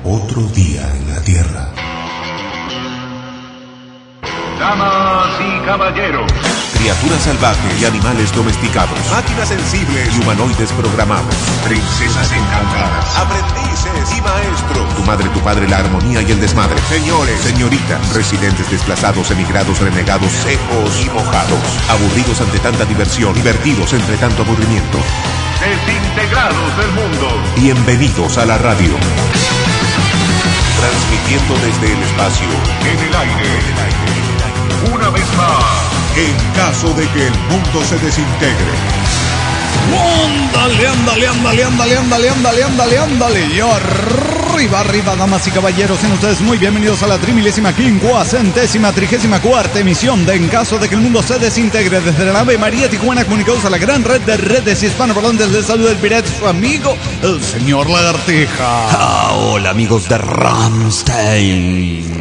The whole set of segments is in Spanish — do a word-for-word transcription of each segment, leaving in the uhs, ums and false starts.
Otro día en la Tierra. Damas y caballeros, Criaturas salvajes y animales domesticados, máquinas sensibles y humanoides programados, princesas encantadas, aprendices y maestros, tu madre, tu padre, la armonía y el desmadre, señores, señoritas, residentes desplazados, emigrados, renegados, secos y mojados, aburridos ante tanta diversión, divertidos entre tanto aburrimiento, desintegrados del mundo. Bienvenidos a la radio. Transmitiendo desde el espacio, En el aire, en el aire, una vez más, en caso de que el mundo se desintegre. Ándale, ándale, ándale, ándale, ándale, ándale, ándale, ándale. Y arriba, arriba, damas y caballeros, sean ustedes muy bienvenidos a la trimilésima, quincuacentésima, trigésima cuarta emisión de En caso de que el mundo se desintegre, desde la nave María Tijuana, comunicados a la gran red de redes hispanoparlantes de salud del pirata, su amigo, el señor Lagartija. Ah, hola amigos de Rammstein.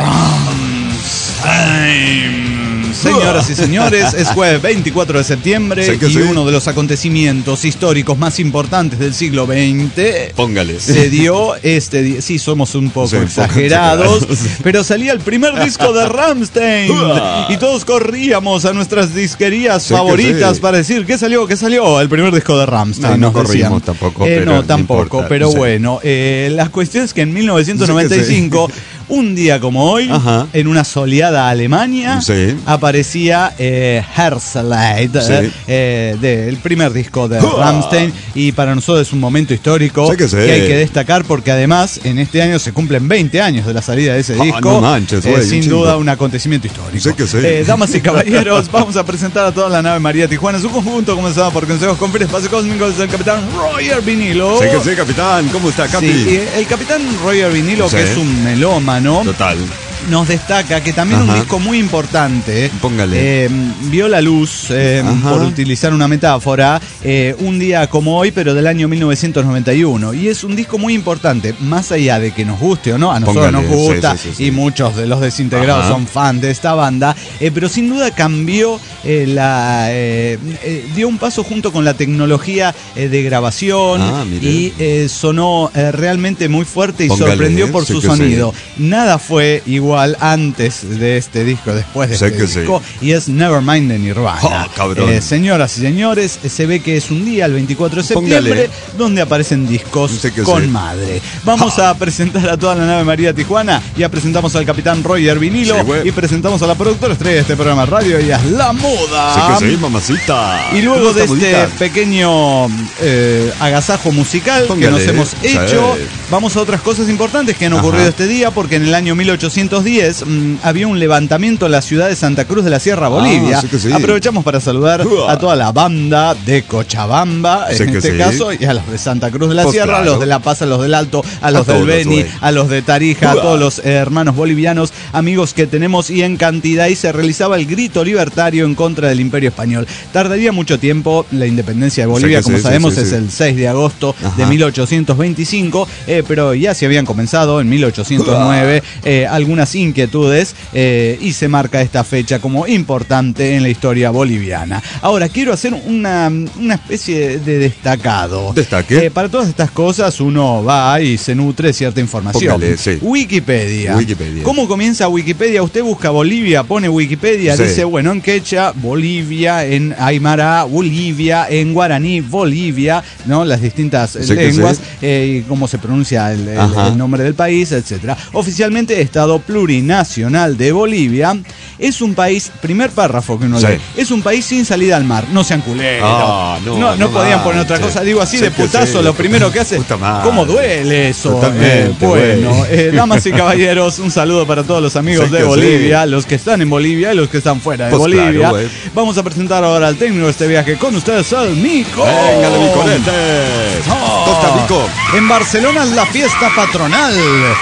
Rammstein. Señoras y señores, es jueves veinticuatro de septiembre Sí que y sí. uno de los acontecimientos históricos más importantes del siglo veinte Póngales. se dio este día. Sí, somos un poco Sí, un poco exagerados, exagerados. pero salía el primer disco de Rammstein y todos corríamos a nuestras disquerías Sí que favoritas sí. para decir, ¿qué salió? ¿Qué salió? El primer disco de Rammstein. No, no nos corrimos decían. tampoco, Eh, pero no, no tampoco, importa, pero sí. bueno, eh, la cuestión es que en mil novecientos noventa y cinco, un día como hoy, Ajá. en una soleada Alemania, Sí. aparecía eh, Herzleid, Sí. eh, eh, del primer disco de Rammstein, y para nosotros es un momento histórico Sí que sí. hay que destacar, porque además en este año se cumplen veinte años de la salida de ese Ah, disco. no manches, Eh, güey, sin un chingo. duda un acontecimiento histórico. Sí que sí. Eh, damas y caballeros, vamos a presentar a toda la nave María Tijuana, su conjunto comenzado por consejos con fin espacio cósmico del capitán Roger Vinilo. Sí que sí, capitán. ¿Cómo está, Capi? Sí, y el capitán Roger Vinilo, Sí. que es un melómano, Total. nos destaca que también un Ajá. disco muy importante, Póngale. eh, vio la luz, eh, Ajá. por utilizar una metáfora, eh, un día como hoy, pero del año mil novecientos noventa y uno. Y es un disco muy importante, más allá de que nos guste o no, a nosotros Póngale, nos gusta, sí, sí, sí, sí. y muchos de los desintegrados Ajá. son fan de esta banda, eh, pero sin duda cambió eh, la... eh, eh, dio un paso junto con la tecnología eh, de grabación, Ah, mire. y eh, sonó eh, realmente muy fuerte y Póngale, sorprendió por sí su que sonido. Nada fue igual antes de este disco, después de Sé este que sí. disco, y es Nevermind de Nirvana. Oh, cabrón. Eh, señoras y señores, se ve que es un día, el veinticuatro de septiembre, Póngale. donde aparecen discos Sé que con sí. madre. Vamos a presentar a toda la nave María Tijuana, ya presentamos al capitán Roger Vinilo, Sí, güey. y presentamos a la productora estrella de este programa de radio, ella es La Moda. Sí que sí, mamacita. Y luego ¿Cómo de está, este bonita? pequeño eh, agasajo musical Póngale, que nos hemos sí. hecho, vamos a otras cosas importantes que han Ajá. ocurrido este día, porque en el año mil ochocientos diez mmm, había un levantamiento en la ciudad de Santa Cruz de la Sierra, Bolivia. sí que sí. Aprovechamos para saludar Uah. a toda la banda de Cochabamba, Sí en que este sí. caso, y a los de Santa Cruz de la Pues Sierra, a claro. los de La Paz, a los del Alto, a los A del todos, Beni, güey. a los de Tarija, a Uah. todos los eh, hermanos bolivianos, amigos que tenemos y en cantidad, y se realizaba el grito libertario en contra del Imperio Español. Tardaría mucho tiempo la independencia de Bolivia, Sí que como sí, sabemos, sí, sí, es sí. el seis de agosto de Ajá. mil ochocientos veinticinco, eh, pero ya se habían comenzado en mil ochocientos nueve eh, algunas inquietudes, eh, y se marca esta fecha como importante en la historia boliviana. Ahora, quiero hacer una, una especie de destacado. Destaque. Eh, para todas estas cosas uno va y se nutre de cierta información. Póngale, sí. Wikipedia. Wikipedia. ¿Cómo comienza Wikipedia? Usted busca Bolivia, pone Wikipedia, Sí. dice, bueno, en quechua, Bolivia, en aymara, Bolivia, en guaraní, Bolivia, ¿no? Las distintas Sí que lenguas, sí. eh, y cómo se pronuncia el, el- Ajá. el nombre del país, etcétera. Oficialmente, Estado Plurinacional de Bolivia. Es un país, primer párrafo que uno Sí. lee, es un país sin salida al mar. No sean culeros. Ah, no, no, no no podían poner otra manches. cosa. Digo así Sí de que putazo, sí. lo primero que hace. Puta madre. ¿Cómo duele eso? Totalmente, Eh, bueno, güey. eh, damas y caballeros, un saludo para todos los amigos Sí de que Bolivia, los que están en Bolivia y los que están fuera de Pues Bolivia. claro, güey. Vamos a presentar ahora al técnico de este viaje con ustedes, el Mico. Venga, mi corete. Oh. Costa Rico. En Barcelona es la fiesta patronal.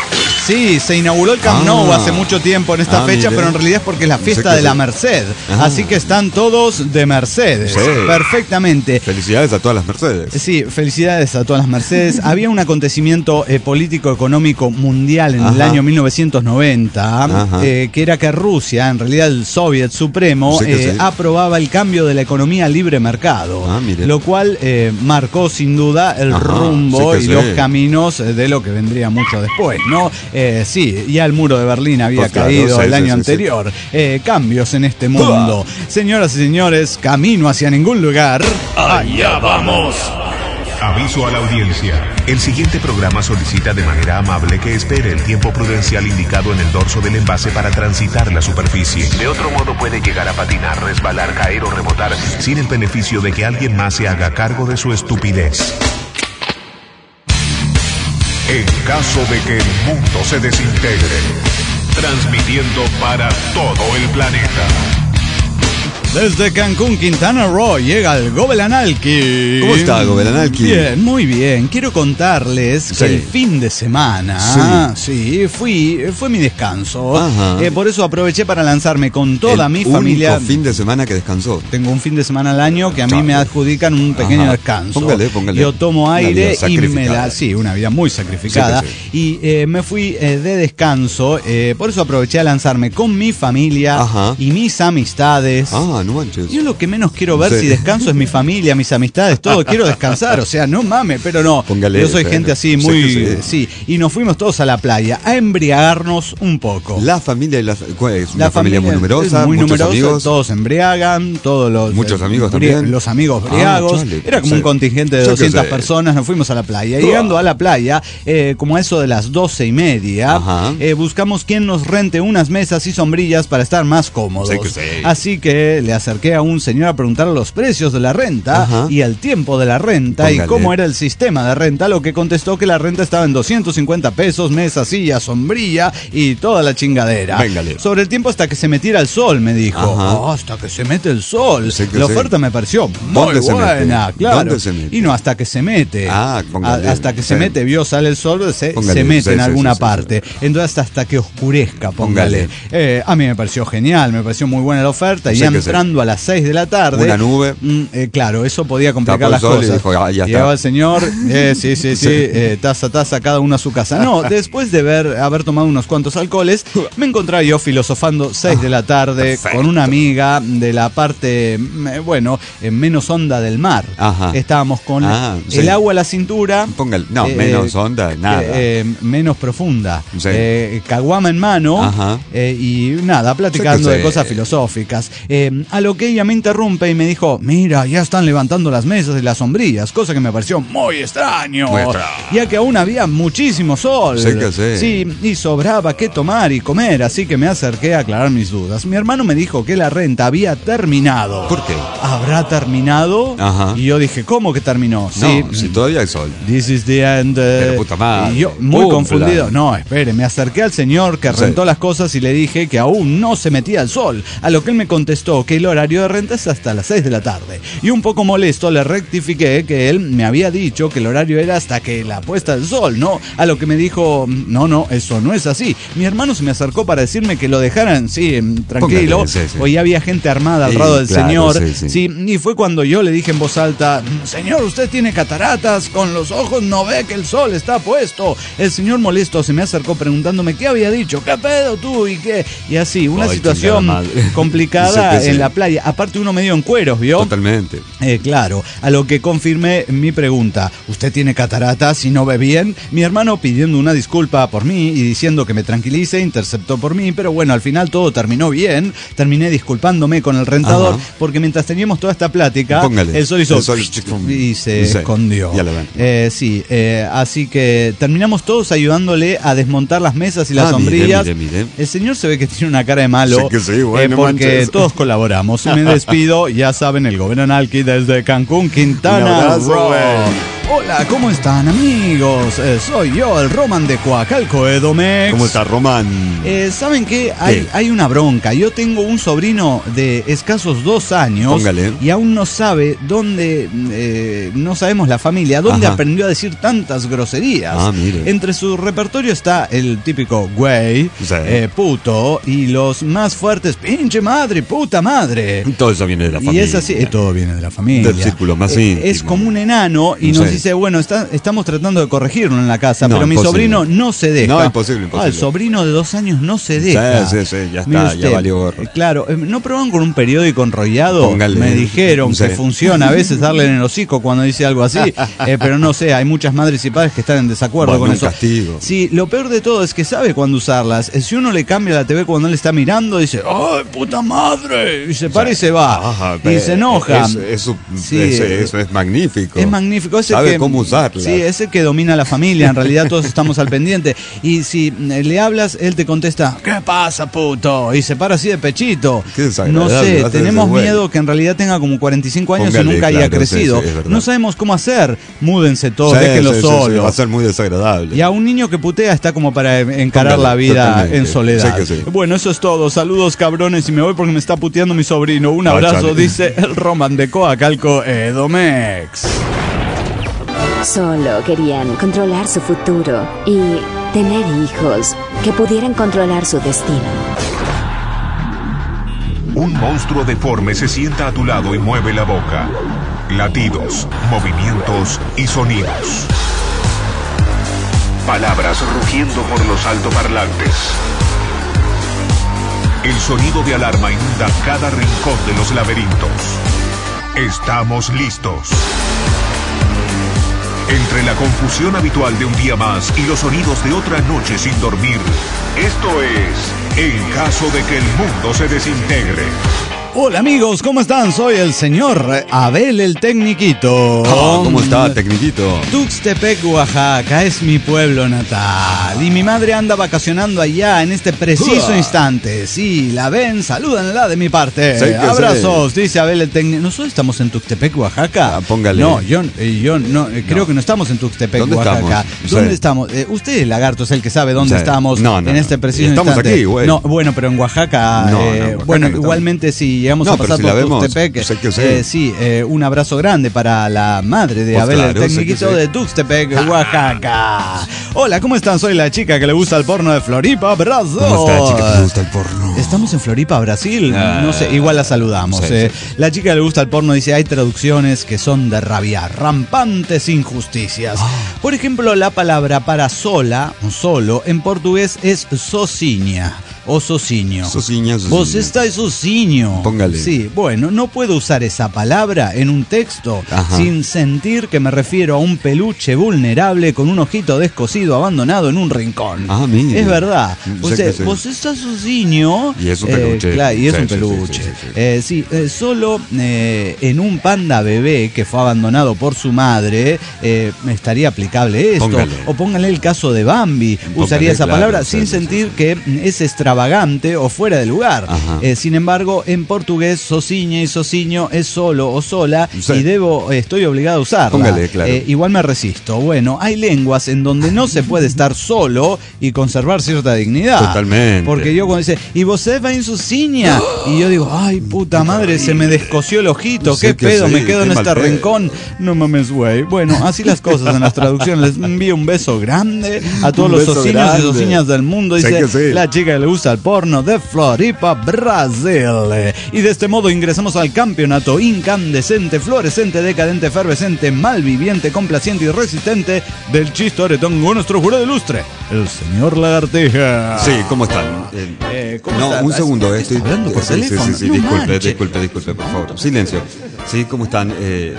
Sí, se inauguró el Camp Nou Ah. hace mucho tiempo en esta Ah, fecha, mire. pero en realidad es porque es la fiesta Sé que de la sí. Merced. Ah. Así que están todos de Mercedes. Sí. Perfectamente. Felicidades a todas las Mercedes. Sí, felicidades a todas las Mercedes. Había un acontecimiento eh, político-económico mundial en el Ajá. año mil novecientos noventa, Ajá. eh, que era que Rusia, en realidad el Soviet Supremo, Sí que eh, sí. aprobaba el cambio de la economía a libre mercado, Ah, mire. lo cual eh, marcó sin duda el Ajá, rumbo sí que y sí. los caminos eh, de lo que vendría mucho después, ¿no? Eh, sí, ya el muro de Berlín había Pues claro, caído sí, el sí, año sí, sí. anterior. Eh, cambios en este mundo. Señoras y señores, camino hacia ningún lugar. Allá vamos. Aviso a la audiencia. El siguiente programa solicita de manera amable que espere el tiempo prudencial indicado en el dorso del envase para transitar la superficie. De otro modo puede llegar a patinar, resbalar, caer o rebotar sin el beneficio de que alguien más se haga cargo de su estupidez. En caso de que el mundo se desintegre, transmitiendo para todo el planeta. Desde Cancún, Quintana Roo, llega el Gobelanalki. ¿Cómo está, Gobelanalki? Bien, muy bien. Quiero contarles Sí. que el fin de semana, sí, fui, fue mi descanso. Ajá. Eh, por eso aproveché para lanzarme con toda El mi único familia. fin de semana que descansó. Tengo un fin de semana al año que a mí Chale. me adjudican un pequeño Ajá. descanso. Póngale, póngale. Yo tomo Una aire vida y me sacrificada. la... Sí, una vida muy sacrificada. Sí Y eh, me fui eh, de descanso. eh, por eso aproveché a lanzarme con mi familia Ajá. y mis amistades. Ah, no manches. Yo lo que menos quiero ver Sí. si descanso es mi familia, mis amistades, todo. Quiero descansar, o sea, no mames, pero no. Póngale, Yo soy pero- gente así sé muy... que Sí. y nos fuimos todos a la playa a embriagarnos un poco. La familia y la, ¿cuál es? Una La familia, muy es numerosa, muy muchos numerosa, amigos. todos se embriagan, todos los... Muchos eh, amigos bri- también. Los amigos Ah, briagos. chale, Era como sí. un contingente de Yo qué doscientas sé. personas, nos fuimos a la playa. Llegando a la playa, eh, como a eso de las doce y media, Ajá. eh, buscamos quien nos rente unas mesas y sombrillas para estar más cómodos. Sí que sí. Así que le acerqué a un señor a preguntarle los precios de la renta Ajá. y el tiempo de la renta Póngale. y cómo era el sistema de renta, lo que contestó que la renta estaba en doscientos cincuenta pesos, mesa, silla, sombrilla y toda la chingadera. Véngale. Sobre el tiempo hasta que se metiera el sol, me dijo. Ajá. Oh, hasta que se mete el sol. Sí que La sí. oferta me pareció muy ¿Dónde se buena, mete? claro. ¿Dónde se mete? Y no, hasta que se mete. Ah, póngale. A- hasta que se Sí. mete, vio, sale el sol, se, Póngale, se mete sí, en sí, alguna sí, sí, parte. Entonces hasta que oscurezca, póngale. Póngale. Eh, a mí me pareció genial, me pareció muy buena la oferta. Y Sí ya que sí. entrando a las seis de la tarde. Una nube. mm, eh, claro, eso podía complicar Tapó el las sol y cosas. dijo, ah, ya está. Llegaba el señor, eh, sí, sí, sí, Sí. eh, taza, taza, cada uno a su casa. No, después de ver, haber tomado unos cuantos alcoholes, me encontraba yo filosofando seis de la tarde perfecto. con una amiga de la parte, mm, eh, bueno, eh, menos honda del mar. Ajá. Estábamos con Ah, el sí. agua a la cintura. Póngale. No, menos onda, nada. eh, eh, menos profunda. Sí. Eh, caguama en mano. Ajá. eh, y nada, platicando Sí que de sí. cosas filosóficas. Eh, a lo que ella me interrumpe y me dijo, mira, ya están levantando las mesas y las sombrillas, cosa que me pareció muy extraño. Muy extraño. Ya que aún había muchísimo sol. Sí que sí. Sí, y sobraba qué tomar y comer, así que me acerqué a aclarar mis dudas. Mi hermano me dijo que la renta había terminado. ¿Por qué? ¿Habrá terminado? Ajá. Y yo dije, ¿cómo que terminó? No, si todavía hay sol. This is the end. eh, Pero puta madre. Y yo, muy Pum, confundido. plan. No, espere, me acerqué al señor que Sí. rentó las cosas y le dije que aún no se metía el sol. A lo que él me contestó que el horario de renta es hasta las seis de la tarde. Y un poco molesto le rectifiqué que él me había dicho que el horario era hasta que la puesta del sol, ¿no? A lo que me dijo, no, no, eso no es así. Mi hermano se me acercó para decirme que lo dejaran, sí, em, tranquilo. Póngale, sí, sí. Hoy había gente armada al Sí, lado del claro, señor. sí, sí. Sí, y fue cuando yo le dije en voz alta, señor, usted tiene cataratas, con los ojos no ve que el sol está puesto. El señor molesto se me acercó preguntándome qué había dicho, qué pedo tú y qué. Y así, una Ay, situación chingada madre. complicada Sí que sí. en la playa. Aparte uno medio en cueros, ¿vio? Totalmente. Eh, claro, a lo que confirmé mi pregunta, ¿usted tiene cataratas y no ve bien? Mi hermano pidiendo una disculpa por mí y diciendo que me tranquilice, interceptó por mí, pero bueno, al final todo terminó bien, terminé disculpándome con el rentador, Ajá. porque mientras teníamos toda esta plática, Póngale. el sol hizo El sol- y se Sí, escondió. ya lo ven. Eh, sí, eh, así que terminamos todos ayudándole a desmontar las mesas y las Ah, mire, sombrillas. mire, mire. El señor se ve que tiene una cara de malo, Sí que sí, bueno, eh, porque manches. todos colaboramos. Me despido, ya saben, el Gobelanalki desde Cancún, Un Quintana abrazo, Roo. güey. Hola, ¿cómo están, amigos? Eh, soy yo, el Roman de Coacalco, Edomex. ¿Cómo está, Román? Eh, ¿Saben qué? Hay, ¿Qué? hay una bronca. Yo tengo un sobrino de escasos dos años. Póngale. Y aún no sabe dónde, eh, no sabemos la familia, dónde Ajá. aprendió a decir tantas groserías. Ah, mire. Entre su repertorio está el típico güey, Sí. eh, puto, y los más fuertes, pinche madre, puta madre. Todo eso viene de la Y familia. es así, eh, todo viene de la familia. Del círculo más Eh, íntimo. Es como un enano y Sí. nos dice, bueno, está- estamos tratando de corregirlo en la casa, No, pero mi imposible. sobrino no se deja. No, imposible, imposible. Ah, el sobrino de dos años no se deja. Sí, sí, sí, ya Mire está, ya valió gorro. eh, Claro, eh, ¿no probaron con un periódico enrollado? Póngale. Me dijeron Sí. que funciona a veces darle en el hocico cuando dice algo así, eh, pero no sé, hay muchas madres y padres que están en desacuerdo Bueno, con un eso. castigo. Sí, lo peor de todo es que sabe cuándo usarlas. Eh, Si uno le cambia la T V cuando él está mirando, dice, ¡ay, puta madre! Y se para y se va. Ajá, y se enoja. Eso, eso, Sí. eso, eso es magnífico. Es magnífico. Es el Sabe que, cómo usarla. Sí, es el que domina la familia. En realidad todos estamos al pendiente. Y si eh, le hablas, él te contesta, ¿qué pasa, puto? Y se para así de pechito. Qué No desagradable, sé, va a ser tenemos ese güey. miedo que en realidad tenga como cuarenta y cinco años Póngale, y nunca haya claro, crecido. sí, sí, es verdad. No sabemos cómo hacer. Múdense todos, Sí, déjenlo sí, sí, solo. sí, va a ser muy desagradable. Y a un niño que putea está como para encarar Póngale, la vida totalmente. en soledad. Sí que sí. Bueno, eso es todo. Saludos, cabrones, y me voy porque me está puteando mi sobrino. Un Ah, abrazo, chale. dice el Roman de Coacalco, Edomex. Solo querían controlar su futuro y tener hijos que pudieran controlar su destino. Un monstruo deforme se sienta a tu lado y mueve la boca. Latidos, movimientos y sonidos. Palabras rugiendo por los altoparlantes. El sonido de alarma inunda cada rincón de los laberintos. Estamos listos. Entre la confusión habitual de un día más y los sonidos de otra noche sin dormir, esto es En caso de que el mundo se desintegre. Hola amigos, ¿cómo están? Soy el señor Abel el Tecniquito. Ah, ¿cómo está, Tecniquito? Tuxtepec, Oaxaca, es mi pueblo natal. Y mi madre anda vacacionando allá en este preciso Uah. instante. Sí, la ven, salúdanla de mi parte. Sí que Abrazos, dice Abel el Tecniquito. ¿Nosotros estamos en Tuxtepec, Oaxaca? Ah, póngale. No, yo, eh, yo no, eh, creo No. que no estamos en Tuxtepec, ¿Dónde Oaxaca. estamos? ¿Dónde Sí. estamos? Eh, usted, lagarto, es el que sabe dónde Sí. estamos No, no, en no. este preciso Estamos instante. aquí, güey. No, bueno, pero en Oaxaca, No, no, eh, en Oaxaca bueno, no estamos. igualmente si llegamos No, a pero pasar si por la vemos, Tuxtepec, sé que sí. eh, sí, eh, un abrazo grande para la madre de Pues Abel claro, el sé que Tecniquito sí. de Tuxtepec, Oaxaca. Hola, ¿cómo están? Soy la chica que le gusta el porno de Floripa, Brasil. ¿Cómo está, chica? ¿Te gusta el porno? Estamos en Floripa, Brasil. Ah. No sé, igual la saludamos. Sí, eh. sí, sí. La chica que le gusta el porno dice, hay traducciones que son de rabiar, rampantes injusticias. Ah. Por ejemplo, la palabra para sola, o solo, en portugués es sozinha o socinho. Socinha, socinho. Vos estáis socinho. Póngale. Sí, bueno, no puedo usar esa palabra en un texto Ajá. sin sentir que me refiero a un peluche vulnerable con un ojito descosido abandonado en un rincón. Ah, mire. Es verdad. Sé Vos, que eh, sí. vos estás socinho. Y es un eh, peluche. claro, y es Sí, un sí, sí, peluche. sí, sí, sí. Eh, sí, eh, solo eh, en un panda bebé que fue abandonado por su madre eh, estaría aplicable esto. Póngale. O póngale el caso de Bambi. Póngale, Usaría esa claro, palabra sí, sin sí, sentir sí. que es extravagante o fuera de lugar. Ajá. Eh, sin embargo, en portugués, socinha y sociño es solo o sola Sí. y debo, eh, estoy obligado a usarla. Póngale, claro. Eh, igual me resisto. Bueno, hay lenguas en donde no se puede estar solo y conservar cierta dignidad. Totalmente. Porque yo cuando dice, y vos va en su ciña, y yo digo, ay, puta madre, se me descosió el ojito, Sí qué que pedo, sí, me quedo qué en mal este pedo. rincón. No mames, güey. Bueno, así las cosas en las traducciones. Les envío un beso grande a todos Un los beso sociños grande. y sociñas del mundo. Sé Dice que sí. la chica que le gusta el porno de Floripa, Brasil. Y de este modo ingresamos al campeonato incandescente, fluorescente, decadente, efervescente, malviviente, complaciente y resistente del chistoretón con nuestro jurado ilustre, el señor Lagartija. Sí, ¿cómo están? Eh, Eh, ¿cómo no, están? un segundo, eh, ¿Está estoy hablando por sí, teléfono? Sí, sí, sí, No disculpe, manche. disculpe, disculpe, por favor. Silencio. Sí, ¿cómo están? Eh,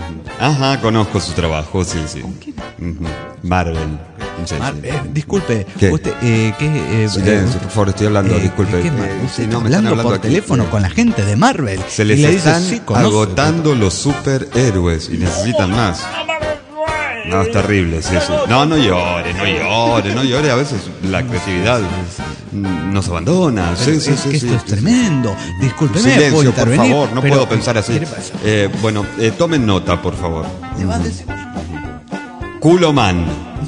ajá, conozco su trabajo, sí, sí. Ujú. Marvel. Sí, Mar- sí. eh, disculpe, ¿Qué? usted, eh, ¿qué? eh, Silencio, por favor, estoy hablando, eh, disculpe. ¿qué, Mar- Eh, usted sí, está no, me están hablando, por aquí. teléfono con la gente de Marvel. Se les y le dice, están sí, conozco. agotando los superhéroes y necesitan más. No, es terrible, sí, sí. No, no llore, no llore, no llore. A veces la creatividad mm, nos abandona. Sí, Pero sí, es sí. que sí, esto es sí. tremendo. Discúlpeme, ¿puedo Silencio, por intervenir? favor, no Pero- puedo pensar así. ¿Qué le pasa? Eh, bueno, eh, tomen nota, por favor. ¿Le va a decir? Culoman.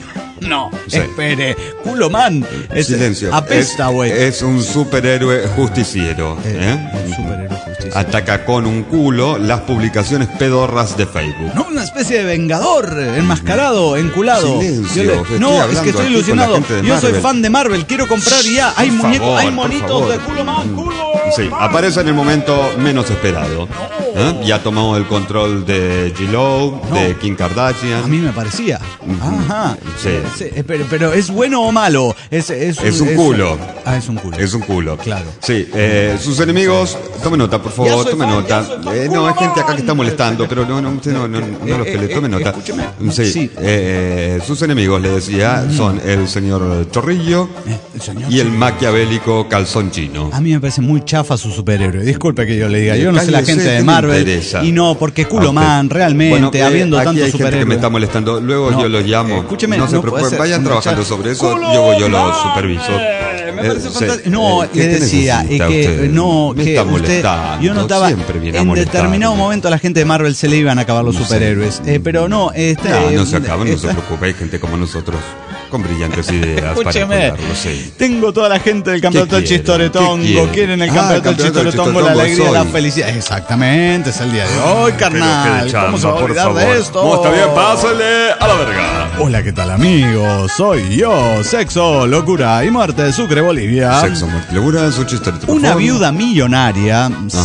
No, Sí. espere, Culoman. Es, Silencio. Apesta, es, güey. es un superhéroe justiciero. Eh, ¿eh? un superhéroe justiciero. Ataca con un culo las publicaciones pedorras de Facebook. No, una especie de vengador, enmascarado, enculado. Silencio, Yo le- estoy No, es hablando que estoy aquí ilusionado. con la gente de Yo soy Marvel. fan de Marvel, quiero comprar ya. Hay Por muñecos, favor, hay por monitos favor. de Culoman, culo. Sí, aparece en el momento menos esperado. ¿Eh? Ya tomó el control de G-Lo, No. de Kim Kardashian. A mí me parecía. Ajá. Sí. Sí, eh, pero, pero ¿es bueno o malo? Es, es, Es un culo. Ah, es un culo. Es un culo. Claro. Sí, eh, sus enemigos, tome nota, por Ya favor, soy tome fan, nota. ya soy fan. Eh, no, hay gente acá que está molestando, pero no, no, usted no, no, no los pele, tome nota. Escúcheme. Sí, Sí. eh, sus enemigos, le decía, son el señor Chorrillo Eh, el señor y el Chorrillo. maquiavélico Calzón Chino. A mí me parece muy chafa su superhéroe. Disculpe que yo le diga. Yo no sé la Cállese, gente ¿qué de le Marvel. interesa? Y no, porque Culoman, A usted. realmente, Bueno, eh, habiendo aquí tanto hay gente que superhéroe. me está molestando. Luego No, yo los llamo. eh, escúcheme, no se no puede preocupen, ser vayan un trabajando chat. sobre eso. ¡Culo, Yo voy, yo los man! superviso. Me parece Eh, fantástico. sí. No, Eh, le ¿qué decía necesita eh, que usted? no, Me que está usted, molestando, yo notaba siempre viene a en molestarme. determinado momento a la gente de Marvel se le iban a acabar los No sé. superhéroes, eh, pero no, este, No, no se acaban, no se esta- preocupe, hay gente como nosotros con brillantes ideas para Escúcheme, contarlo, sí. tengo toda la gente del campeonato del quieren? Chistoretongo. ¿Qué quieren? Quieren el Ah, campeonato del campeonato del Chistoretongo, la Chistoretongo alegría, es la hoy. felicidad. Exactamente, es el día de hoy, carnal. Pero qué ¿Cómo se va a chamba, por olvidar favor. de esto? ¿Cómo está bien? Pásale a la verga. Hola, ¿qué tal, amigos? Soy yo, Sexo, Locura y Muerte de Sucre, Bolivia. Sexo, muerte, locura, su chistorito, por Una favor. viuda millonaria,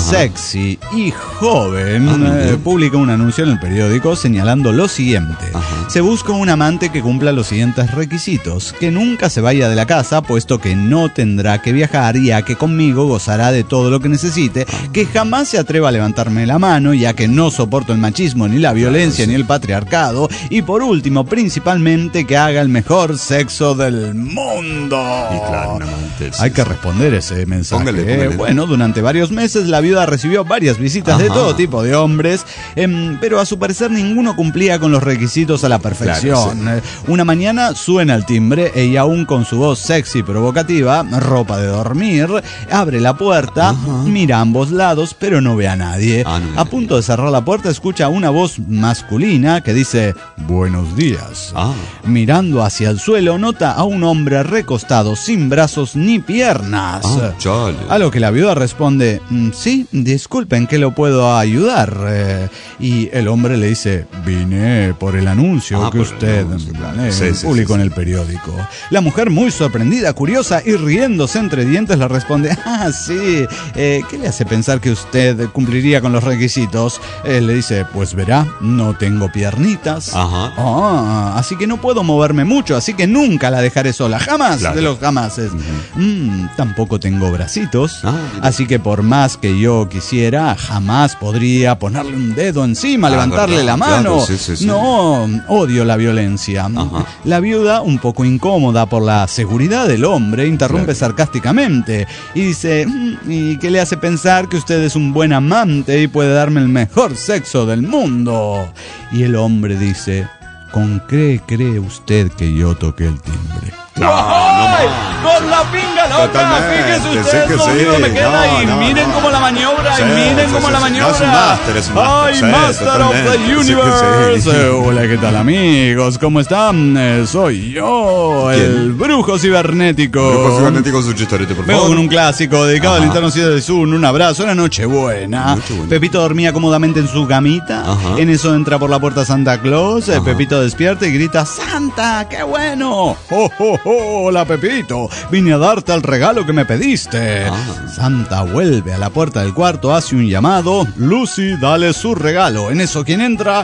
sexy y joven, Ah, muy eh, bien. publica un anuncio en el periódico señalando lo siguiente. Ajá. Se busca un amante que cumpla los siguientes requisitos. Que nunca se vaya de la casa, puesto que no tendrá que viajar, ya que conmigo gozará de todo lo que necesite. Que jamás se atreva a levantarme la mano, ya que no soporto el machismo, ni la violencia, ni el patriarcado. Y por último, principalmente, que haga el mejor sexo del mundo. Y claro, un amante, sí, Hay que sí. responder ese mensaje. Póngale, póngale. Bueno, durante varios meses la viuda recibió varias visitas de Ajá. todo tipo de hombres, em, pero a su parecer ninguno cumplía con los requisitos a la perfección. Claro, Eh, Una mañana suena el timbre e, y aún con su voz sexy y provocativa, ropa de dormir, abre la puerta, mira a ambos lados, pero no ve a nadie. Ah, no ve a a nadie. punto de cerrar la puerta escucha una voz masculina que dice, buenos días. Ah. Mirando hacia el suelo, nota a un hombre recostado sin brazos ni piernas. Ah, chale. A lo que la viuda responde, "Mm, sí, disculpen, ¿qué lo puedo ayudar?" Eh, y el hombre le dice, vine por el anuncio Ah, que por el usted anuncio, claro. eh, Sí, sí, publicó sí, en sí. el periódico. La mujer, muy sorprendida, curiosa y riéndose entre dientes, le responde, ah, sí, eh, ¿qué le hace pensar que usted cumpliría con los requisitos? Él le dice, pues verá, no tengo piernitas. Ajá. Ah, así que no puedo moverme mucho, así que nunca la dejaré sola, jamás Claro. de los jamases. Mm, tampoco tengo bracitos, Ah, mira. así que por más que yo quisiera, jamás podría ponerle un dedo encima, Ah, levantarle verdad, la mano. claro, sí, sí, sí. No, odio la violencia. Ajá. La viuda, un poco incómoda por la seguridad del hombre, interrumpe Claro. sarcásticamente y dice, "Mm, ¿y qué le hace pensar que usted es un buen amante y puede darme el mejor sexo del mundo?" Y el hombre dice, ¿con qué cree usted que yo toqué el timbre? No, no ¡Ay! más. ¡Con la pinga loca! Totalmente, Fíjese sí usted, que lo sí. único que me queda No, y no, miren no. cómo la maniobra, Sí, y miren sí, cómo sí, la sí. maniobra. No, es un máster, es un máster, ¡Ay, sí, Master of totalmente. the Sí que Universe! sí. Eh, Hola, ¿qué tal, amigos? ¿Cómo están? Eh, soy yo, el ¿Quién? brujo cibernético. Grupo cibernético, su chistorito, por Vengo favor. con un clásico dedicado al Ajá. interno de Zoom. Un abrazo, una noche buena. Nochebuena. Pepito dormía cómodamente en su gamita. Ajá. En eso entra por la puerta Santa Claus. Eh, Ajá. Pepito despierta y grita: ¡Santa, qué bueno! ¡Oh, oh, oh! Hola, Pepito. Vine a darte el regalo que me pediste. Ah. Santa vuelve a la puerta del cuarto, hace un llamado. Lucy, dale su regalo. En eso, ¿quién entra?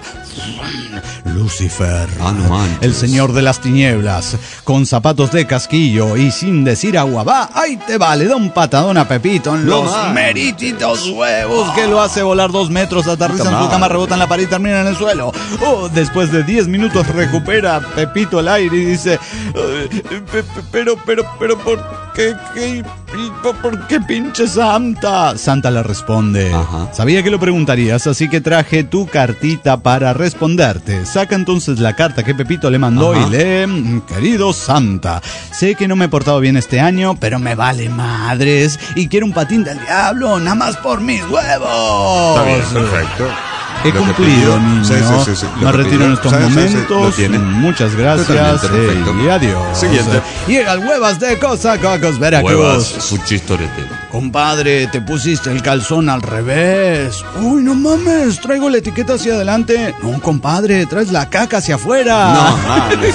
Lucifer, Ah, no manches. el señor de las tinieblas, con zapatos de casquillo y sin decir agua va, ahí te va, le da un patadón a Pepito en No los más. merititos huevos, que lo hace volar dos metros, aterriza en su madre. cama, rebota en la pared y termina en el suelo. Oh, después de diez minutos recupera Pepito el aire y dice, "Eh, pe- pe- pero, pero, pero, ¿por qué, qué, por, por qué pinche Santa?" Santa le responde, Ajá. sabía que lo preguntarías, así que traje tu cartita para responderte. Saca entonces la carta que Pepito le mandó Ajá. y lee, querido Santa, sé que no me he portado bien este año, pero me vale madres y quiero un patín del diablo, nada más por mis huevos. Está bien, perfecto. He cumplido, niño. Sí, sí, sí, sí. Me retiro en estos sí, momentos. Sí, sí, Muchas gracias. Eh, y adiós. Siguiente. Llega el Huevas de Cosacocos, Veracruz. Huevas, un chistorete. Compadre, te pusiste el calzón al revés. Uy, no mames, traigo la etiqueta hacia adelante. No, compadre, traes la caca hacia afuera. No mames,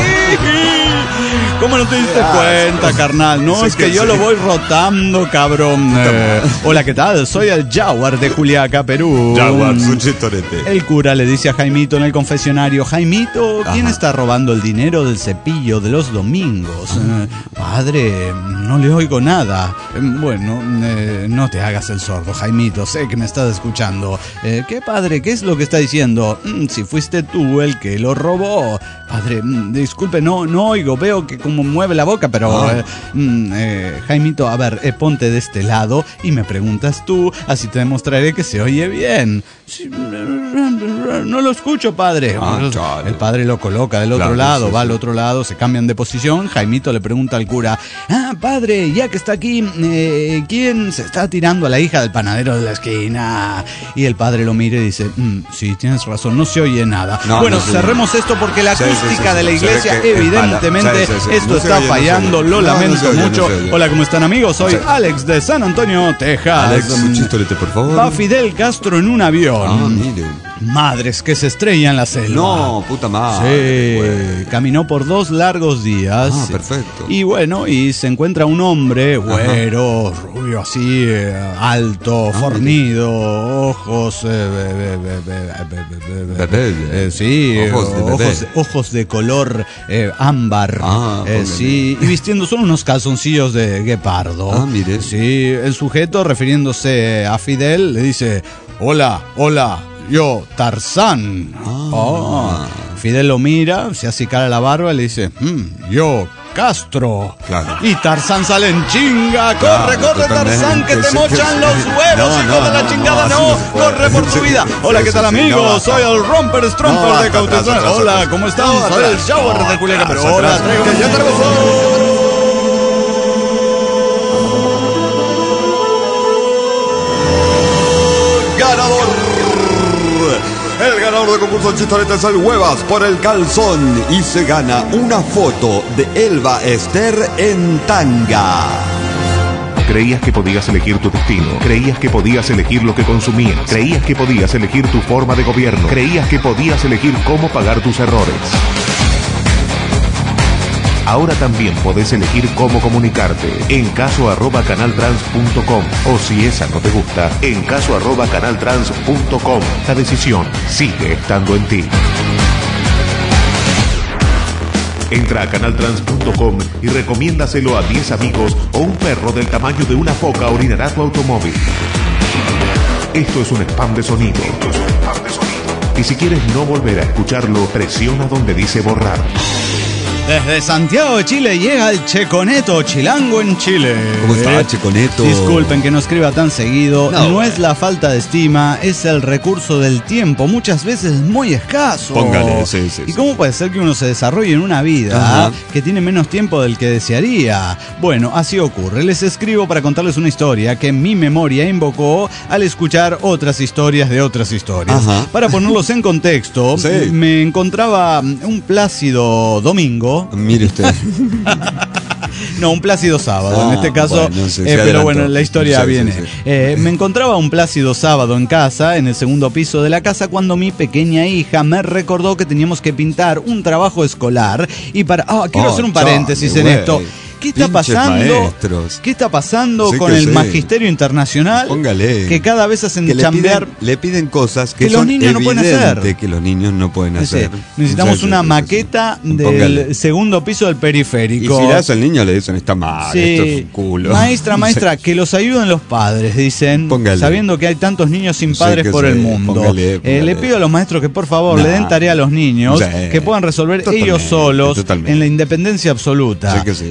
¿Cómo no te diste cuenta, carnal? No, Sí, es que, que yo sí. lo voy rotando, cabrón. Eh, hola, ¿qué tal? Soy el Jaguar de Juliaca, Perú. Jaguar, un chistorete. El cura le dice a Jaimito en el confesionario: Jaimito, ¿quién Ajá. está robando el dinero del cepillo de los domingos? Eh, padre, no le oigo nada. Eh, bueno, eh, no te hagas el sordo, Jaimito, sé que me estás escuchando. Eh, ¿Qué, padre? ¿Qué es lo que está diciendo? Mm, si fuiste tú el que lo robó. Padre, mm, disculpe, no, no oigo, veo que como mueve la boca, pero... Ah. eh, mm, eh, Jaimito, a ver, eh, ponte de este lado y me preguntas tú, así te demostraré que se oye bien. Sí, no lo escucho, padre. Ah, chale. El padre lo coloca del otro Claro, lado, sí, va sí. al otro lado, se cambian de posición. Jaimito le pregunta al cura: ah, padre, ya que está aquí, eh, ¿quién se está tirando a la hija del panadero de la esquina? Y el padre lo mira y dice: mm, sí, tienes razón, no se oye nada. No, bueno, no se cerremos esto porque la Sí, sí, acústica sí, de la sí, se iglesia, ve que es evidentemente, mala. Sí, sí, sí. esto No se está oye, no se fallando, oye. lo No, no lamento se oye, no mucho. se oye. Hola, ¿cómo están, amigos? Soy Sí. Alex de San Antonio, Texas. Alex, dame un chistorete, por favor. Va Fidel Castro en un avión. Ah, mire. Madres que se estrella en la selva. No, puta madre. Sí, caminó por dos largos días. Ah, perfecto. Y bueno, y se encuentra un hombre, güero, rubio así, eh, alto, Ah, fornido, ojos, eh, be- be- be- be- be- be- be- Bebé. eh, sí, Ojos de bebé. ojos, ojos de color eh, ámbar, Ah, eh, póngale. sí, y vistiendo solo unos calzoncillos de guepardo. Ah, mire. Sí, el sujeto, refiriéndose a Fidel, le dice: hola, hola, yo, Tarzán. Ah. Oh. Fidel lo mira, se acicala la barba y le dice: "Mm, yo, Castro". Claro. Y Tarzán sale en chinga. Corre, Claro, corre, totalmente. Tarzán, que te Sí, mochan sí, los sí. huevos, No, hijo no, de la no, chingada, no, no. así no se puede. Corre por tu Sí, vida. sí, Hola, sí, ¿qué tal, sí, sí, amigos? no, basta. Soy el Romper Stromper No, de atrás, Cautizán. atrás, Hola, atrás. ¿cómo están? No, Soy el atrás. Shower de No, Culiacán. atrás, Hola, atrás. traigo Que ya tenemos ganador. El ganador del concurso de chistorete es el Huevas por el calzón y se gana una foto de Elba Ester en tanga. Creías que podías elegir tu destino, creías que podías elegir lo que consumías, creías que podías elegir tu forma de gobierno, creías que podías elegir cómo pagar tus errores. Ahora también podés elegir cómo comunicarte en caso arroba canaltrans punto com o si esa no te gusta, en caso arroba canaltrans punto com. La decisión sigue estando en ti. Entra a canaltrans punto com y recomiéndaselo a diez amigos o un perro del tamaño de una foca orinará tu automóvil. Esto es un spam de sonido. Y si quieres no volver a escucharlo, presiona donde dice borrar. Desde Santiago de Chile llega el Checoneto, chilango en Chile. ¿Cómo está, Checoneto? Disculpen que no escriba tan seguido. No, No, bueno. es la falta de estima, es el recurso del tiempo, muchas veces muy escaso. Póngale, sí, sí, ¿Y sí. cómo puede ser que uno se desarrolle en una vida Ajá. que tiene menos tiempo del que desearía? Bueno, así ocurre. Les escribo para contarles una historia que mi memoria invocó al escuchar otras historias de otras historias. Ajá. Para ponerlos en contexto, Sí. me encontraba un plácido domingo. Mire usted. No, un plácido sábado, Ah, en este caso, bueno, sí, eh, se pero adelantó. bueno, la historia Sí, sí, viene. sí. Eh, me encontraba un plácido sábado en casa, en el segundo piso de la casa, cuando mi pequeña hija me recordó que teníamos que pintar un trabajo escolar y para... Ah, quiero Oh, hacer un paréntesis chale, en güey. esto. ¿Qué está Pinches pasando? maestros. ¿Qué está pasando Sí con que el sí. magisterio internacional? Póngale. Que cada vez hacen Que le chambear... piden, le piden cosas que, que los son niños no pueden evidente hacer. que los niños no pueden Sí, hacer. necesitamos Sí, sí, una sí, sí, maqueta sí. del Póngale. segundo piso del Y periférico. si le das al niño le dicen está mal, Sí. esto es un culo. Maestra, maestra, que los ayuden los padres, dicen, Póngale. sabiendo que hay tantos niños sin Sí, padres que por sí, el mundo. póngale, Eh, póngale. le pido a los maestros que por favor Nah. le den tarea a los niños, Sí. que puedan resolver Totalmente, ellos solos totalmente. en la independencia absoluta. Sí que sí. Eh, No,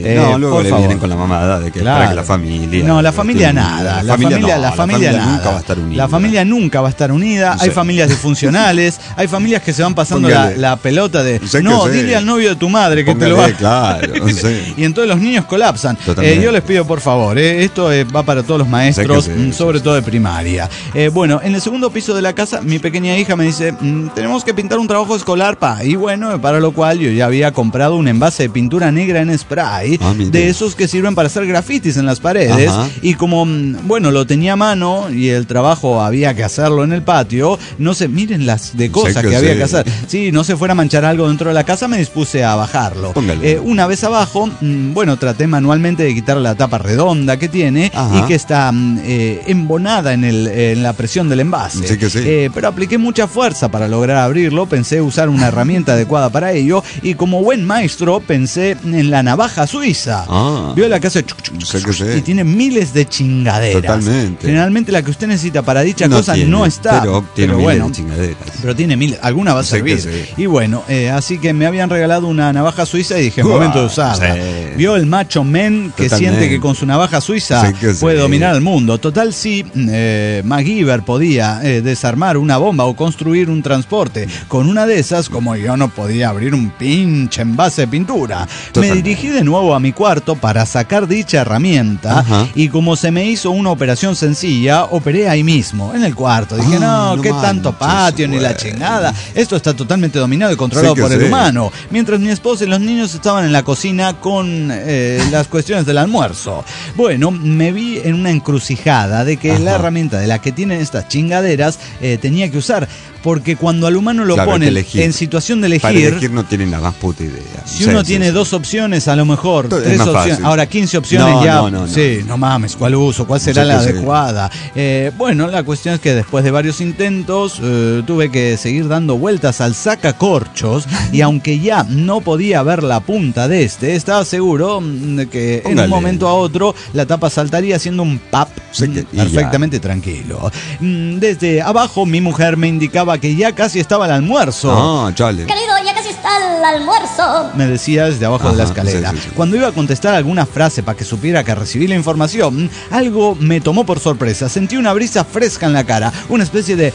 luego Por le favor. vienen con la mamada de que Claro. para que la familia. No, la familia nada. La familia, no, la familia nada. nunca va a estar unida. La familia nunca va a estar unida. Sí. Hay familias disfuncionales. Hay familias que se van pasando la, Póngale. la pelota de Sé que no, sé. dile al novio de tu madre que Póngale, te lo va. claro, sí. Y entonces los niños colapsan. Totalmente. Eh, yo les pido por favor, eh, esto eh, va para todos los maestros, Sé que sí, mm, sobre sí, todo de primaria. Eh, bueno, en el segundo piso de la casa, mi pequeña hija me dice, mm, tenemos que pintar un trabajo escolar, pa. Y bueno, para lo cual yo ya había comprado un envase de pintura negra en spray, Ah, mire. de esos que sirven para hacer grafitis en las paredes. Ajá. Y como, mm, bueno, lo tenía a mano y el trabajo había que hacerlo en el patio, no sé, miren las de cosas Sé que, que había sí. que hacer. Si no se fuera a manchar algo dentro de la casa, me dispuse a bajarlo. Póngale. Eh, una vez abajo, mm, bueno, traté manualmente de quitar la tapa redonda que tiene Ajá. y que está mm, eh, embonada en, el, en la presión del envase. Sí que sí. Eh, pero apliqué mucha fuerza para lograr abrirlo, pensé usar una herramienta adecuada para ello y como buen maestro pensé en la navaja suiza. Ah. Vio la que hace chuc, chuc, chuc, Sí que sí. y tiene miles de chingaderas. Totalmente. Generalmente la que usted necesita para dicha No cosa tiene, no está. pero tiene miles bueno, de chingaderas. pero tiene mil, alguna va a Sé servir. que sí. Y bueno, eh, así que me habían regalado una navaja suiza y dije, Uah, momento de usarla. sí. Vio el macho men que Totalmente. siente que con su navaja suiza Sí que sí. puede dominar el mundo. Total, si eh, MacGyver podía eh, desarmar una bomba o construir un transporte con una de esas, como yo no podía abrir un pinche envase de pintura. Me Totalmente. dirigí de nuevo a mi cuarto para sacar dicha herramienta. Ajá. Y como se me hizo una operación sencilla, operé ahí mismo, en el cuarto. Dije, Ah, no, no qué tanto manches, patio ni la güey. chingada. Esto está totalmente dominado y controlado Sí que por el sí. humano. Mientras mi esposa y los niños estaban en la cocina con eh, las cuestiones del almuerzo. Bueno, me vi en una encrucijada de que Ajá. la herramienta de la que tienen estas chingaderas eh, tenía que usar. Porque cuando al humano lo Claro, hay que ponen elegir. en situación de Para elegir, elegir no tienen la más puta idea. si Sí, uno sí, tiene sí. dos opciones, a lo mejor Es tres más opciones. fácil. Ahora quince opciones No, ya. no, no, no. Sí, no mames, ¿cuál uso? ¿Cuál será Sí la que sí. adecuada? Eh, bueno, la cuestión es que después de varios intentos eh, tuve que seguir dando vueltas al sacacorchos y aunque ya no podía ver la punta de este, estaba seguro mm, de que en Póngale. un momento a otro la tapa saltaría haciendo un pap Sí que- mm, y perfectamente tranquilo. Mm, Desde abajo mi mujer me indicaba que ya casi estaba el almuerzo. Ah, chale. Querido, ya casi está el almuerzo. Me decía desde abajo de la Ajá, escalera. sí, sí, sí. Cuando iba a contestar alguna frase para que supiera que recibí la información, algo me tomó por sorpresa. Sentí una brisa fresca en la cara, una especie de...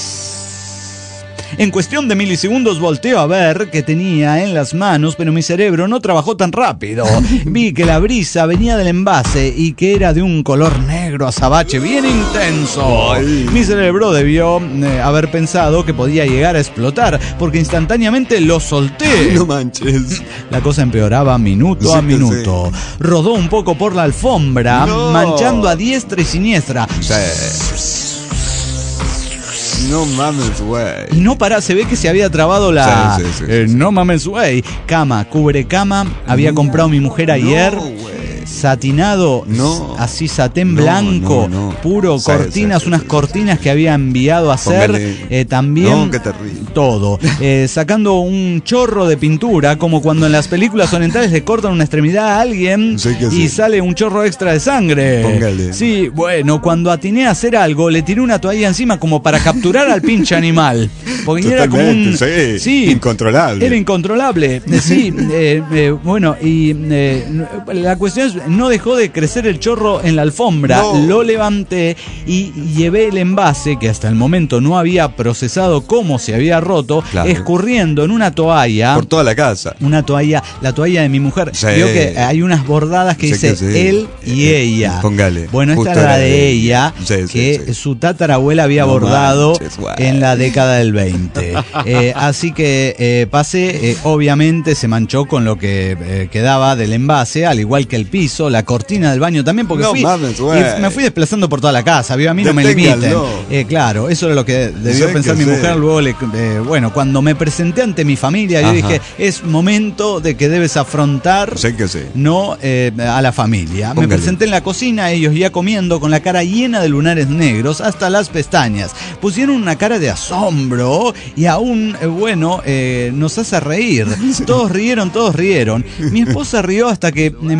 En cuestión de milisegundos volteo a ver qué tenía en las manos, pero mi cerebro no trabajó tan rápido. Vi que la brisa venía del envase y que era de un color negro azabache bien intenso. Mi cerebro debió eh, haber pensado que podía llegar a explotar, porque instantáneamente lo solté. No manches. La cosa empeoraba minuto Sí a que minuto. Rodó un poco por la alfombra, No. manchando a diestra y siniestra. No mames, güey. Y no para, se ve que se había trabado la... Sí, sí, sí, eh, sí, no mames, güey. Cama, cubre cama. Había comprado mi mujer ayer. No, güey. Satinado, No. así satén No, blanco, no, no. puro, Sí, cortinas, sí, sí, unas sí, cortinas que había enviado a hacer, Póngale. eh, también No, qué terrible. todo, eh, sacando un chorro de pintura, como cuando en las películas orientales le cortan una extremidad a alguien Sí que y sí. sale un chorro extra de sangre. Póngale. Sí, bueno, cuando atiné a hacer algo, le tiré una toalla encima como para capturar al pinche animal, porque era como un... Totalmente, sí. Incontrolable. Era incontrolable, eh, sí, eh, eh, bueno, y eh, la cuestión es, no dejó de crecer el chorro en la alfombra, No. lo levanté y llevé el envase, que hasta el momento no había procesado cómo se había roto, Claro. escurriendo en una toalla. Por toda la casa. Una toalla, la toalla de mi mujer. Sí. Vio que hay unas bordadas que Sí dice que sí. él y Eh, ella. póngale. Bueno, esta Justo es la era de de ella, ella. Sí, sí, que sí. su tatarabuela había No bordado manches, güey. en la década del veinte. Eh, así que eh, pasé, eh, obviamente se manchó con lo que eh, quedaba del envase, al igual que el piso, la cortina del baño también, porque No fui, mames, güey. y me fui desplazando por toda la casa, vio, a mí no me limiten. Deténganlo. Eh, claro, eso era lo que debió Sí pensar que mi sí. mujer. Luego, le, eh, bueno, cuando me presenté ante mi familia, yo Ajá. dije, es momento de que debes afrontar Sé que sí. no eh, a la familia. Me Póngale. presenté en la cocina, ellos ya comiendo con la cara llena de lunares negros hasta las pestañas. Pusieron una cara de asombro y aún, eh, bueno, eh, nos hace reír. Todos rieron, todos rieron. Mi esposa rió hasta que empezó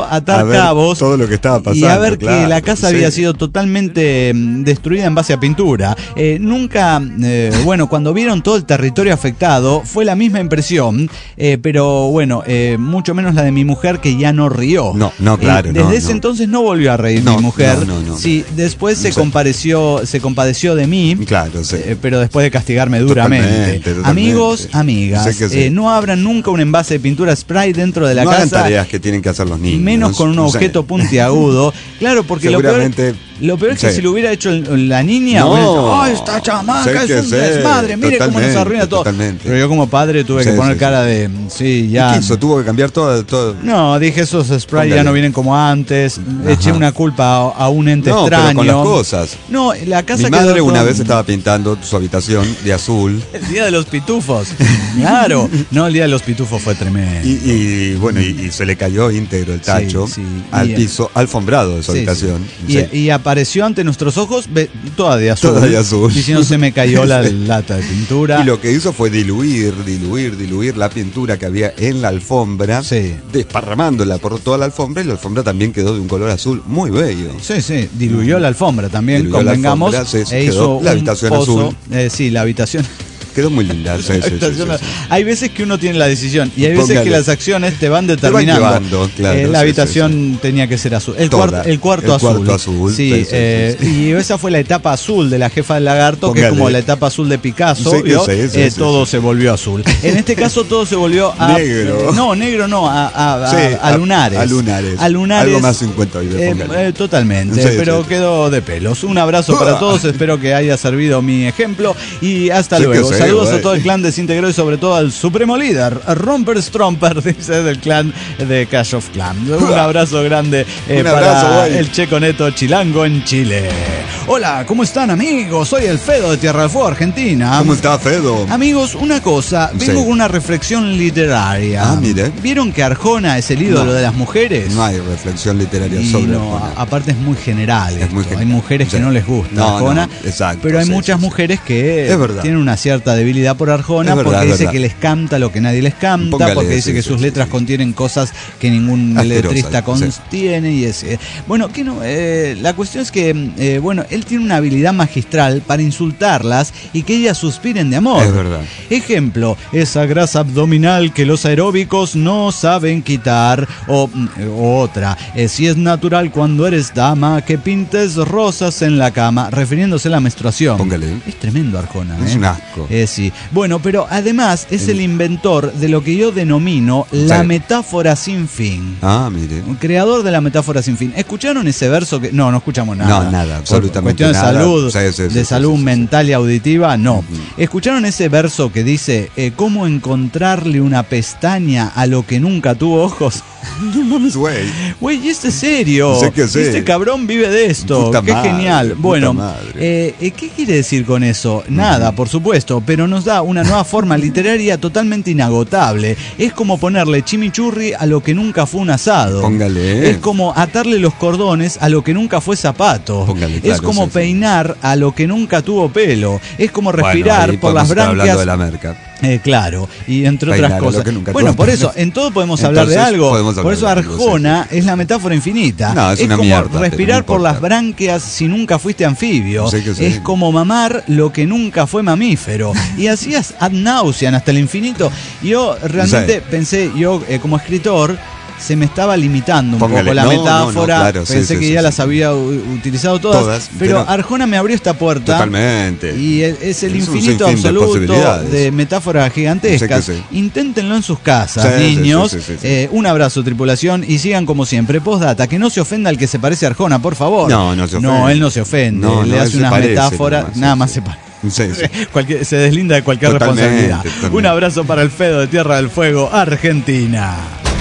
atar a ver cabos todo lo que estaba pasando, y a ver claro, que la casa sí. había sido totalmente mm, destruida en base a pintura. Eh, nunca, eh, bueno, cuando vieron todo el territorio afectado, fue la misma impresión, eh, pero bueno, eh, mucho menos la de mi mujer, que ya no rió. No, no, claro, Eh, desde no, ese no. entonces no volvió a reír No, mi mujer. no, no, no. Sí, después se Sí. compadeció, se compadeció de mí. Claro, sí. Eh, pero después de castigarme duramente. Totalmente, totalmente. Amigos, amigas, Sé que sí. eh, no abran nunca un envase de pintura spray dentro de la no hagan casa, tareas que tienen que hacer los niños. menos con un No sé. objeto puntiagudo. Claro, porque lo peor, Seguramente. lo peor es que Sí. si lo hubiera hecho el- la niña, No. hubiera dicho, ¡ay, esta Sé chamaca que es un sé, desmadre! Mire cómo nos totalmente, arruina todo. totalmente. Pero yo como padre tuve Sí, que poner sí, cara sí. de, sí, ¿Y ya. qué hizo? Tuvo que cambiar todo. todo. No, dije, esos spray ya Póngale. no vienen como antes. Ajá. Eché una culpa a, a un ente No, pero extraño. con las cosas. No, la casa Mi quedó madre una todo- vez estaba pintando su habitación de azul. El día de los pitufos. Claro. No, el día de los pitufos fue tremendo. Y, y, bueno, y, y se le cayó íntegro el tacho Sí, sí. al Y- piso, alfombrado de su Sí, habitación. sí. Sí. Y, y apareció ante nuestros ojos ve- toda de azul. Toda de azul. Diciendo, se me cayó la Sí. lata de pintura. Y lo que hizo fue diluir, diluir, diluir la pintura que había en la alfombra, Sí. desparramándola por toda la alfombra, y la alfombra también quedó de un color azul muy bello. Sí, sí, diluyó la alfombra también, Diluyó la convengamos. alfombra, sí, sí, e quedó hizo la un habitación pozo. azul. Eh, sí, la habitación. Quedó muy linda. Sí, sí, sí, habitación- sí, sí. Hay veces que uno tiene la decisión y hay veces Póngale. que las acciones te van Te van determinando. llevando, claro, Eh, la sí, habitación tenía que ser azul. El, Toda. cuarto, el cuarto El azul. cuarto azul, Sí, sí, sí, eh, sí, sí. y esa fue la etapa azul de la jefa del lagarto, que Póngale. es como la etapa azul de Picasso. Sí, que ¿vio? sí, sí, Eh, sí, todo sí. se volvió azul. En este caso todo se volvió a Negro. eh, no, negro no, a, a- a- Sí, a a- lunares. a lunares. A lunares. Algo más cincuenta hoy, eh, póngale. eh, totalmente, Sí, pero sí. quedó de pelos. Un abrazo para Ah. todos, espero que haya servido mi ejemplo y hasta Sí que luego. sí, Saludos güey. a todo el clan desintegrado y sobre todo al supremo líder, Romper Stromper, dice, del clan de Clash of Clans. Un abrazo grande eh, Un para abrazo, güey. el Checo Neto Chilango en Chile. Hola, ¿cómo están, amigos? Soy el Fedo de Tierra del Fuego, Argentina. ¿Cómo está, Fedo? Amigos, una cosa, vengo Sí. con una reflexión literaria. Ah, mire. ¿Vieron que Arjona es el ídolo No. de las mujeres? No hay reflexión literaria Y sobre no, Arjona. a- aparte es muy general. Es esto. muy Hay general. mujeres que Sí. no les gusta No, Arjona, no, exacto, pero hay sí, muchas sí, sí. mujeres que Es verdad. tienen una cierta debilidad por Arjona Es verdad, porque es dice verdad. que les canta lo que nadie les canta, Póngale, porque dice sí, que sí, sus sí, letras sí. contienen cosas que ningún Asquerosas, letrista sí. contiene y es eh, bueno, que no, eh, la cuestión es que eh, bueno, él tiene una habilidad magistral para insultarlas y que ellas suspiren de amor. Es verdad. Ejemplo, esa grasa abdominal que los aeróbicos no saben quitar. O, o otra, eh, si es natural cuando eres dama que pintes rosas en la cama, refiriéndose a la menstruación. Póngale. Es tremendo Arjona. Es ¿eh? un asco. Eh, sí. Bueno, pero además es el inventor de lo que yo denomino la Sí. metáfora sin fin. Ah, mire. Un creador de la metáfora sin fin. ¿Escucharon ese verso que no, no escuchamos nada? No, nada, Por absolutamente cuestión nada. de salud, Sí, sí, sí, de sí, salud sí, sí, sí. mental y auditiva, no. ¿Escucharon ese verso que dice eh, cómo encontrarle una pestaña a lo que nunca tuvo ojos? No mames, güey. Güey, y este es serio. Sé que sí. Este cabrón vive de esto. Puta Qué madre, genial. puta Bueno, madre. eh, eh, ¿qué quiere decir con eso? Nada, por supuesto, pero nos da una nueva forma literaria totalmente inagotable. Es como ponerle chimichurri a lo que nunca fue un asado. Póngale. Es como atarle los cordones a lo que nunca fue zapato. Póngale, es claro, como sí, sí. peinar a lo que nunca tuvo pelo. Es como Bueno, respirar ahí por podemos las estar hablando branquias. de la merca. Eh, claro, y entre Peinar otras a lo cosas. que nunca Bueno, tuvo por pelo. eso, en todo podemos hablar de Entonces, algo. podemos Por hablar eso de algo, Arjona es la metáfora infinita. No, es una como mierda, pero respirar no por importa. las branquias si nunca fuiste anfibio. Sí que sí. Es como mamar lo que nunca fue mamífero. Y así es ad nauseam, hasta el infinito. Yo realmente Sí. pensé, yo eh, como escritor, se me estaba limitando un Póngale. poco la No, no, no, metáfora. claro, sí, pensé sí, que sí, ya sí. las había u- utilizado todas. Todas, pero, pero- Arjona me abrió esta puerta. Totalmente. Y es, es el Es un infinito sinfín de absoluto posibilidades. de metáforas gigantescas. Sé que sí. Inténtenlo en sus casas, Sí, sí, niños. sí, sí, sí, sí. Eh, un abrazo, tripulación, y sigan como siempre. Postdata, que no se ofenda al que se parece a Arjona, por favor. No, no se ofende. No, él no se ofende. No, él no, le él hace se unas parece metáforas, nomás, sí, nada sí. más se parece. Sí, sí. Cualquier- se deslinda de cualquier Totalmente, responsabilidad. totalmente. Un abrazo para el Fedo de Tierra del Fuego, Argentina.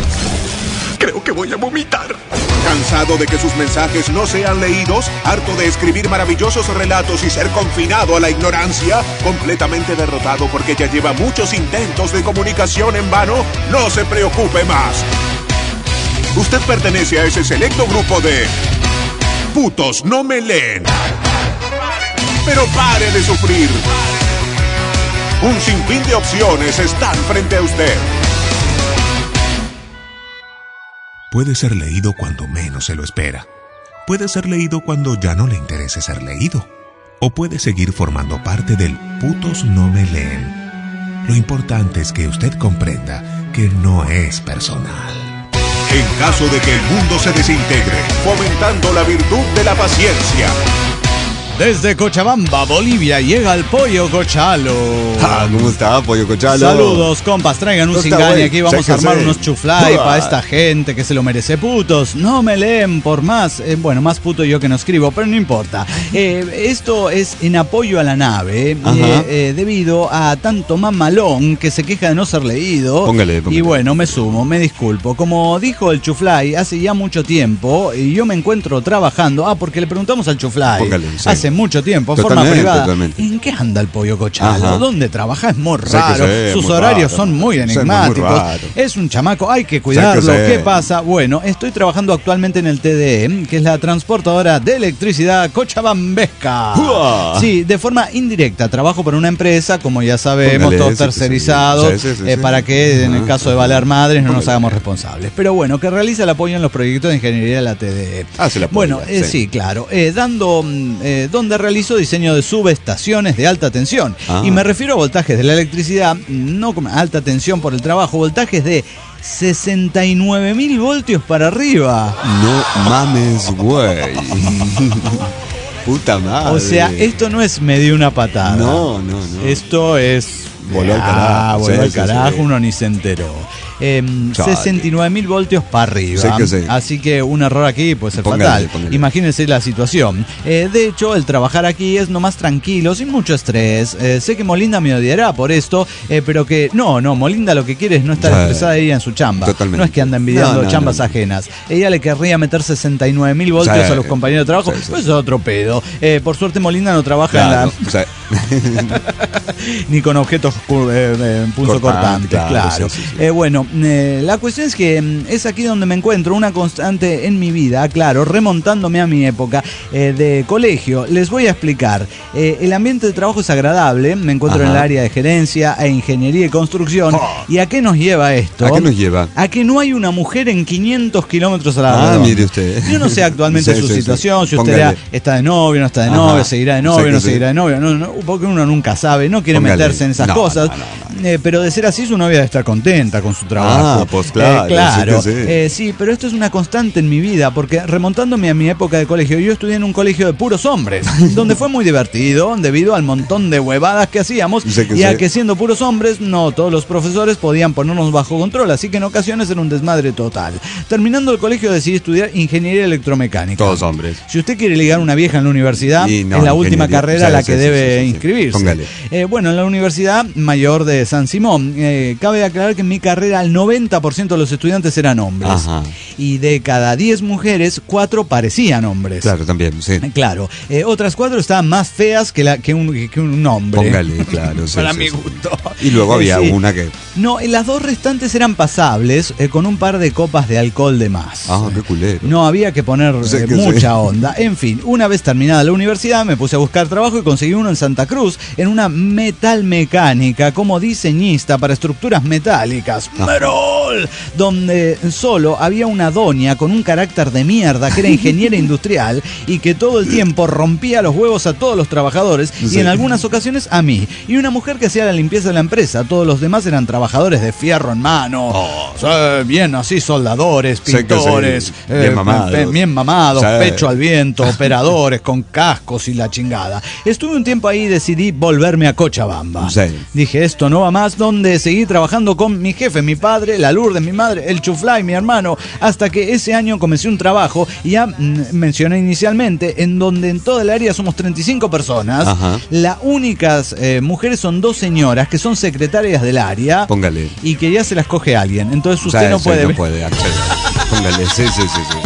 Creo que voy a vomitar. ¿Cansado de que sus mensajes no sean leídos? ¿Harto de escribir maravillosos relatos y ser confinado a la ignorancia? ¿Completamente derrotado porque ya lleva muchos intentos de comunicación en vano? No se preocupe más. Usted pertenece a ese selecto grupo de putos no me leen. Pero pare de sufrir. Un sinfín de opciones están frente a usted. puede ser leído cuando menos se lo espera. Puede ser leído cuando ya no le interese ser leído. O puede seguir formando parte del putos no me leen. Lo importante es que usted comprenda que no es personal. En caso de que el mundo se desintegre, fomentando la virtud de la paciencia. Desde Cochabamba, Bolivia, llega el Pollo Cochalo. Ah, ¿cómo está, Pollo Cochalo? Saludos, compas, traigan un cingaña aquí, vamos a armar unos chuflay para esta gente que se lo merece. Putos, no me leen por más, eh, bueno, más puto yo que no escribo, pero no importa. Eh, esto es en apoyo a la nave, eh, eh, debido a tanto mamalón que se queja de no ser leído. Póngale, póngale. Y bueno, me sumo, me disculpo. Como dijo el chuflay, hace ya mucho tiempo, y yo me encuentro trabajando, ah, porque le preguntamos al chuflay. Póngale, sí. Hace mucho tiempo, Totalmente, forma privada. totalmente. ¿En qué anda el Pollo Cochalo? Ajá. ¿Dónde trabaja? Es muy Sé que raro. sé, Sus muy horarios raro. son muy Sé, muy enigmáticos. raro. Es un chamaco, hay que cuidarlo. Sé que sé. ¿Qué pasa? Bueno, estoy trabajando actualmente en el T D E, que es la transportadora de electricidad cochabambesca. ¡Uah! Sí, de forma indirecta. Trabajo para una empresa, como ya sabemos, Póngale, todos sí, sí, tercerizados, sí, sí, sí, eh, sí. para que en el Ah, caso de valer madres no nos póngale. hagamos responsables. Pero bueno, que realiza el apoyo en los proyectos de ingeniería de la T D E. Ah, se la apoya, Bueno, eh, sí. sí, claro. Eh, dando, mm, eh, donde realizo diseño de subestaciones de alta tensión. Ah. Y me refiero a voltajes de la electricidad, no como alta tensión por el trabajo, voltajes de sesenta y nueve mil voltios para arriba. No mames, güey. Puta madre. O sea, esto no es me dio una patada. No, no, no. Esto es... Voló al Ah, carajo, voló sí, al sí, carajo, sí. uno ni se enteró. Eh, Chale. sesenta y nueve mil voltios para arriba. Sé que sé. Así que un error aquí puede ser Póngale, fatal. póngale. Imagínense la situación. Eh, de hecho, el trabajar aquí es nomás tranquilo, sin mucho estrés. Eh, sé que Molinda me odiará por esto, eh, pero que no, no, Molinda lo que quiere es no estar Sí. estresada ella en su chamba. Totalmente. No es que anda envidiando No, no, chambas no. ajenas. Ella le querría meter sesenta y nueve mil voltios Sí. a los compañeros de trabajo. Sí, sí. Pues es otro pedo. Eh, por suerte Molinda no trabaja Claro, en la... o sea, ni con objetos cu- eh, eh, punzo Cortante, cortantes, claro. claro, sí, sí, sí. Eh, bueno, eh, la cuestión es que mm, es aquí donde me encuentro, una constante en mi vida, claro, remontándome a mi época eh, de colegio. Les voy a explicar. Eh, el ambiente de trabajo es agradable, me encuentro Ajá. en el área de gerencia e ingeniería y construcción. Oh. ¿Y a qué nos lleva esto? ¿A qué nos lleva? A que no hay una mujer en quinientos kilómetros a la Ah, redonda. mire usted. Yo no sé actualmente Sí, su sí, sí. situación, si usted Póngale. ya está de novio, no está de Ajá. novio, seguirá de Sé novio, que no sí. seguirá de novio, no, no, porque uno nunca sabe, no quiere Póngale. meterse en esas No, cosas. no, no, Eh, pero de ser así, su novia debe estar contenta con su trabajo. Ah, pues claro, Eh, claro. sí que sí. Eh, sí, pero esto es una constante en mi vida, porque remontándome a mi época de colegio, yo estudié en un colegio de puros hombres, donde fue muy divertido, debido al montón de huevadas que hacíamos, Sé que y a sí. que siendo puros hombres, no todos los profesores podían ponernos bajo control, así que en ocasiones era un desmadre total. Terminando el colegio decidí estudiar ingeniería electromecánica. Todos hombres. Si usted quiere ligar una vieja en la universidad, Y no, es la última ingeniería. carrera a Sí, la sí, que sí, debe sí, sí, sí. inscribirse. Póngale. Eh, bueno, en la Universidad Mayor de San Simón, eh, cabe aclarar que en mi carrera el noventa por ciento de los estudiantes eran hombres. Ajá. Y de cada diez mujeres, cuatro parecían hombres. Claro, también, sí. Eh, Claro. Eh, otras cuatro estaban más feas que, la, que, un, que un hombre. Póngale, claro. sí, Para sí, mi sí. gusto. Y luego Eh, había sí. una que... No, eh, las dos restantes eran pasables, eh, con un par de copas de alcohol de más. Ah, qué culero. No había que poner Sé eh, que mucha sí. onda. En fin, una vez terminada la universidad me puse a buscar trabajo y conseguí uno en Santa Cruz en una metalmecánica como diseñista para estructuras metálicas. Ah. ¡Merol! Donde solo había una doña con un carácter de mierda que era ingeniera industrial y que todo el tiempo rompía los huevos a todos los trabajadores y Sí. en algunas ocasiones a mí. Y una mujer que hacía la limpieza de la empresa. Todos los demás eran trabajadores de fierro en mano. Sí, bien así, soldadores, Sé que sí. pintores, Bien eh, mamados. pe- bien mamados, Sí. pecho al viento, operadores con cascos y la chingada. Estuve un tiempo ahí y decidí volverme a Cochabamba. Sí. Dije, esto no va más, donde seguí trabajando con mi jefe, mi padre, la Lourdes, mi madre, el Chuflay, mi hermano, hasta que ese año comencé un trabajo, y ya mm, mencioné inicialmente, en donde en toda el área somos treinta y cinco personas. Ajá. Las únicas eh, mujeres son dos señoras que son secretarias del área. Póngale. Y que ya se las coge alguien. Entonces usted Sí, no sí, puede no ver. puede acceder. Póngale, sí, sí, sí, sí.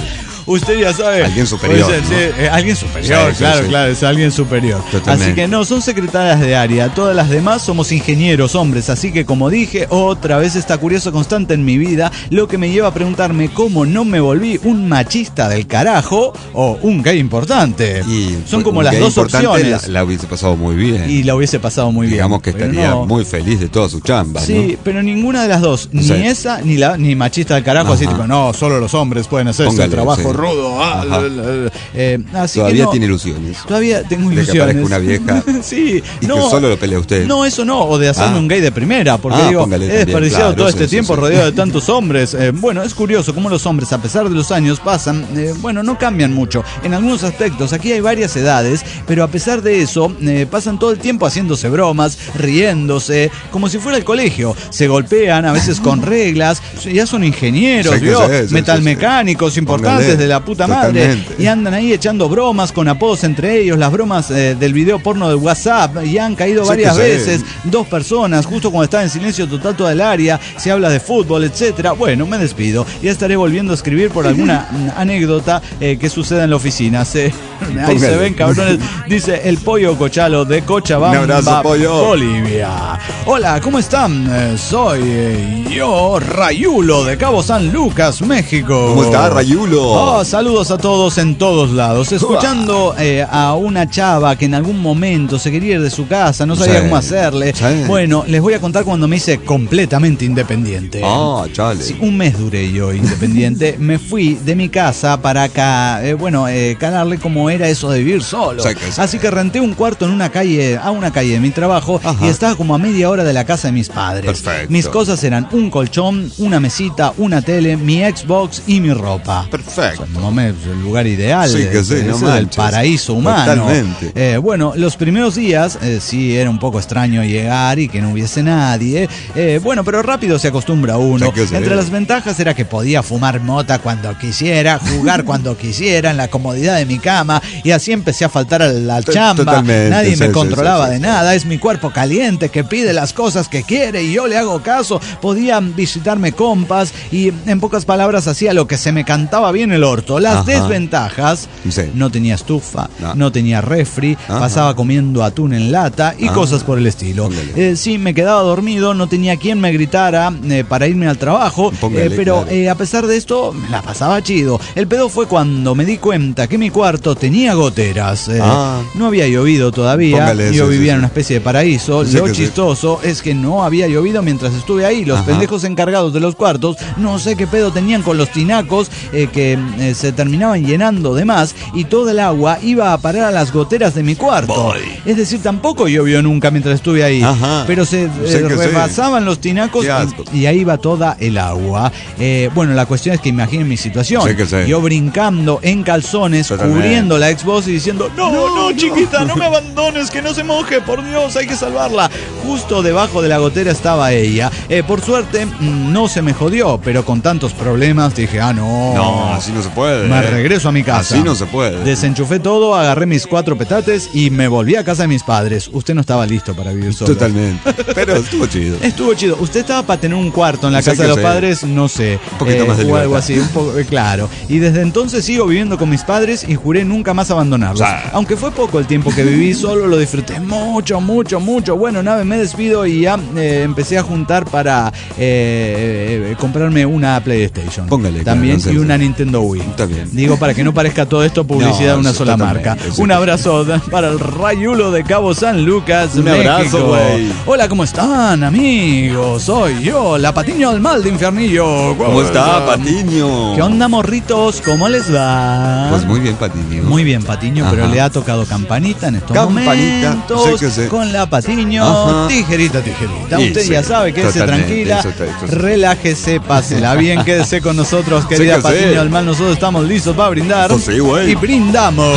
usted ya sabe. Alguien superior. Pues, ¿no? eh, eh, alguien superior, Sí, sí, claro, sí. claro, es alguien superior. Totalmente. Así que no, son secretarias de área. Todas las demás somos ingenieros, hombres. Así que, como dije, otra vez esta curiosa constante en mi vida, lo que me lleva a preguntarme cómo no me volví un machista del carajo o un gay importante. Y son un como las gay dos importante, opciones. La, la hubiese pasado muy bien. Y la hubiese pasado muy bien. Digamos que pero estaría no. muy feliz de toda su chamba, Sí, ¿no? pero ninguna de las dos, ni Sí. esa ni la ni machista del carajo, así Ajá. tipo, no, solo los hombres pueden hacer ese Póngale, trabajo sí. rudo. ah, Ajá. la, la, la. Eh, así Todavía que no, tiene ilusiones. Todavía tengo De que ilusiones. aparezca una vieja sí, y no, que solo lo pelea usted. No, eso no, o de hacerme Ah. un gay de primera, porque Ah, digo, he póngale también, desperdiciado claro, todo sí, este sí, tiempo sí. rodeado de tantos hombres. Eh, bueno, es curioso cómo los hombres, a pesar de los años pasan, eh, bueno, no cambian mucho. En algunos aspectos, aquí hay varias edades, pero a pesar de eso, eh, pasan todo el tiempo haciéndose bromas, riéndose, como si fuera el colegio. Se golpean, a veces con reglas, ya son ingenieros, Sí, que ¿vio? sí, sí, metalmecánicos sí. importantes Póngale. de la puta madre. Totalmente. Y andan ahí echando bromas con apodos entre ellos, las bromas eh, del video porno de WhatsApp, y han caído Sí, varias que sí. veces, dos personas, justo cuando estaba en silencio total toda el área, se habla de fútbol, etcétera. Bueno, me despido. Ya estaré volviendo a escribir por alguna mm, anécdota eh, que suceda en la oficina. Se, ahí Póngale. se ven, cabrones. Dice el Pollo Cochalo de Cochabamba, Un abrazo, Pollo. Bolivia. Hola, ¿cómo están? Eh, soy eh, yo, Rayulo, de Cabo San Lucas, México. ¿Cómo está, Rayulo? Oh, saludos a todos en todos lados. Escuchando eh, a una chava que en algún momento se quería ir de su casa, no sabía Sí, cómo hacerle. sí. Bueno, les voy a contar cuando me hice completamente independiente. Ah, chale. Sí, un mes duré yo independiente. Me fui de mi casa para acá, eh, bueno, eh, calarle cómo era eso de vivir solo. Sí, que sí. Así que renté un cuarto en una calle, a una calle de mi trabajo, Ajá. y estaba como a media hora de la casa de mis padres. Perfecto. Mis cosas eran un colchón, una mesita, una tele, mi Xbox y mi ropa. Perfecto. No me, el lugar ideal. Sí, que sí, ese no es el manches. paraíso humano. Totalmente. Eh, bueno, los primeros días eh, sí era un poco extraño llegar y que no hubiese nadie. Eh, bueno, pero rápido se acostumbra uno. Sí, que sí. Entre las ventajas era que podía fumar mota cuando quisiera, jugar cuando quisiera, en la comodidad de mi cama, y así empecé a faltar a la T- chamba. totalmente, Nadie sí, me sí, controlaba sí, de sí. nada. Es mi cuerpo caliente que pide las cosas que quiere y yo le hago caso. Podían visitarme compas y, en pocas palabras, hacía lo que se me cantaba bien el orto. Las Ajá. desventajas: Sí. no tenía estufa, No. no tenía refri, Ajá. pasaba comiendo atún en lata y Ah, cosas por el estilo. póngale. Eh, sí, me quedaba dormido, no tenía quien me gritara eh, para irme al trabajo, Póngale, eh, pero claro. eh, a pesar de esto, me la pasaba chido. El pedo fue cuando me di cuenta que mi cuarto tenía goteras. Eh, Ah. No había llovido todavía, Póngale, yo sí, vivía sí, en sí. una especie de paraíso. Sí, Lo que sí. chistoso es que no había llovido mientras estuve ahí. Los Ajá. pendejos encargados de los cuartos, no sé qué pedo tenían con los tinacos eh, que eh, se terminaban llenando de más, y todo el agua iba a parar a las goteras de mi cuarto. Boy. Es decir, tampoco llovió nunca mientras estuve ahí. Ajá. Pero se eh, Sé que sí. rebasaban los tinacos Qué asco. y, y ahí iba toda el agua. Eh, bueno, la cuestión es que imaginen mi situación. Sé que sí. Yo brincando en calzones, Totalmente. cubriendo la Xbox y diciendo, no, no, chiquita, no me abandones, que no se moje, por Dios, hay que salvarla. Justo debajo de la gotera estaba ella. Eh, por suerte, mm, no se me jodió, pero con tantos problemas dije, ah, no. No, así no se puede. Me regreso a mi casa. Así no se puede. Desenchufé todo, agarré mis cuatro petates y me volví a casa de mis padres. Usted no estaba listo para vivir solo. Totalmente. Pero estuvo chido. Estuvo chido. Usted estaba para tener un cuarto en la Sí, casa que de los sí. padres, no sé. eh, Un poquito más de o algo libertad. así, un poco, eh, claro. Y desde entonces sigo viviendo con mis padres y juré nunca más abandonarlos. Ah. Aunque fue poco el tiempo que viví solo, lo disfruté mucho, mucho, mucho. Bueno, nave, me despido y ya eh, empecé a juntar para eh, eh, comprarme una PlayStation. Póngale, También claro, y sí, una sí. Nintendo Wii. Está bien. Digo, para que no parezca todo esto publicidad No, de una sí, sola totalmente, marca. sí. Un abrazo para el Rayulo de Cabo San Lucas, Un abrazo, México. güey. Hola, ¿cómo están, amigos? Soy yo, la Patiño del Mal de Infiernillo. ¿Cómo está, Patiño? ¿Qué onda, morritos? ¿Cómo les va? Pues muy bien, Patiño. Muy bien, Patiño, Ajá. pero le ha tocado campanita en estos Campanita, momentos. sí que sí. Con la Patiño, Ajá. tijerita, tijerita. Y Usted sí, ya sabe, quédese totalmente, tranquila, eso está- eso está- relájese, pásela bien, quédese con nosotros, querida que sí. Patiño del Mal. Nosotros estamos listos para brindar. Pues sí, güey. Y brindamos.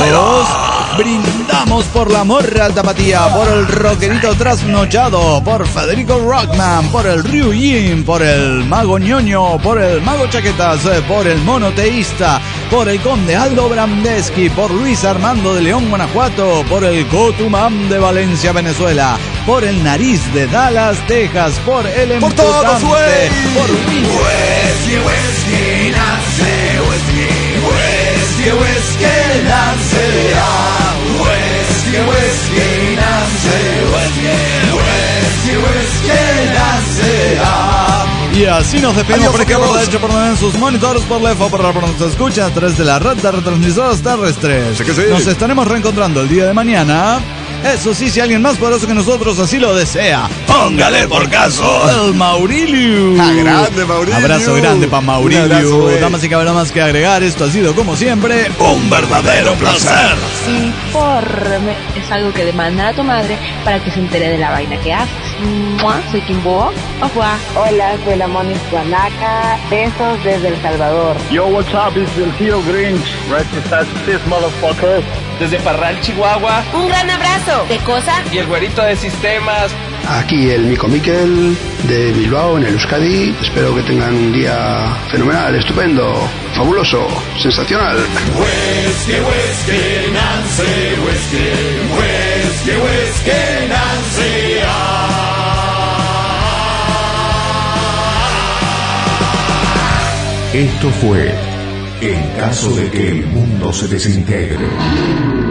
Brindamos por la morra tapatía, por el rockerito trasnochado, por Federico Rockman, por el Ryujin, por el mago ñoño, por el mago chaquetas, eh, por el monoteísta, por el conde Aldo Brandeski, por Luis Armando de León, Guanajuato, por el Cotumam de Valencia, Venezuela, por el nariz de Dallas, Texas, por el Por todos, emputante, güey. por Whisky, Whisky, whisky, nace whisky, whisky. Whisky, whisky, Nancy, ah. Whisky, whisky, Nancy, whisky, whisky, whisky, Nancy, ah. Y así nos despedimos. Adiós, por aquí, amigos. por la derecha, por en sus monitores, por la F, por la por nuestras escuchas, a través de la red de retransmisoras terrestres. Sí que sí. Nos estaremos reencontrando el día de mañana. Eso sí, si alguien más poderoso que nosotros así lo desea, póngale por caso el Maurilio. Ah, grande, Maurilio. Abrazo grande para Un Maurilio. abrazo, güey. Damas y caballeros, más que agregar, esto ha sido como siempre un verdadero placer. Informe es algo que demanda a tu madre para que se entere de la vaina que haces. Mua, Soy Kimbo. Au revoir. Hola, soy la Moni Guanaca. Besos desde El Salvador. Yo, what's up? It's el tío Grinch. Right to this motherfucker. Desde Parral, Chihuahua. Un gran abrazo. ¿De cosa? Y el güerito de sistemas. Aquí el Mico Miquel de Bilbao, en el Euskadi. Espero que tengan un día fenomenal, estupendo, fabuloso, sensacional. Whisky, whisky, Nancy, whisky, whisky, whisky, Nancy, ah. Esto fue En caso de que el mundo se desintegre.